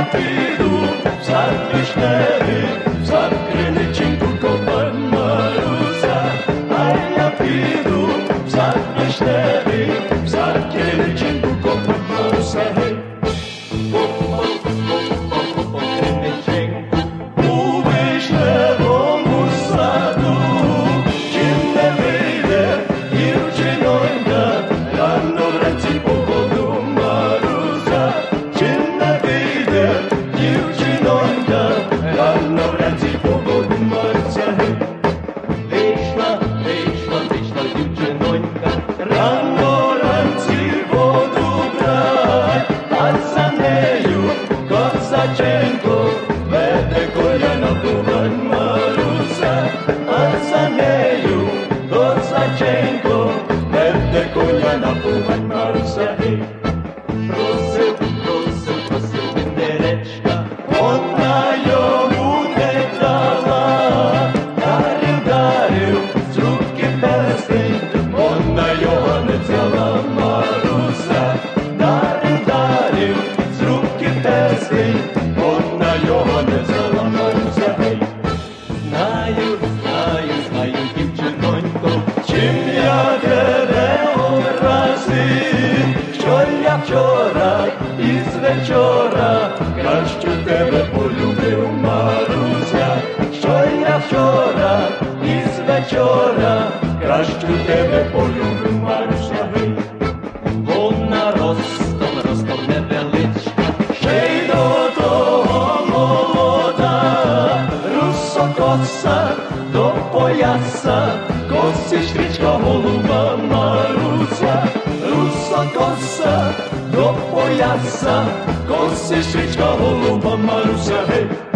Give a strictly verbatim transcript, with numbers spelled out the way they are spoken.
піду в сад вишневий, в сад криниченьку копать, Маруся, а я піду в сад вишневий, в сад криниченьку копать, Маруся, гей. У вишневому саду, чим не вийде дівчинонька, рано вранці походу, Маруся, чим не вийде дівчинонька, рано вранці походу, Маруся, гей. Вийшла, вийшла, вийшла дівчинонька, рано вранці воду брать, а за нею козаченко веде коня на погань, Маруся, а за нею козаченко веде коня на погань, Маруся, гей. Просив, просив, просив вінеречка, вона йому не дала, дарив, дарив з руки перстень, вона його не взяла, Маруся, дарив, дарив з руки перстень, вона його не взяла, Маруся, гей. Знаю, знаю, знаю, дівчинонько, чим я тебе образив, що я вчора із вечора кращу тебе полюбив, Маруся, що я вчора із вечора кращу тебе полюбив, Маруся, гей. Вона ростом, ростом невеличка, ще й до того молода, русокоса до пояса, коси стрічка голуба, Маруся, русокоса до пояса, коси стрічка голуба, Маруся, гей.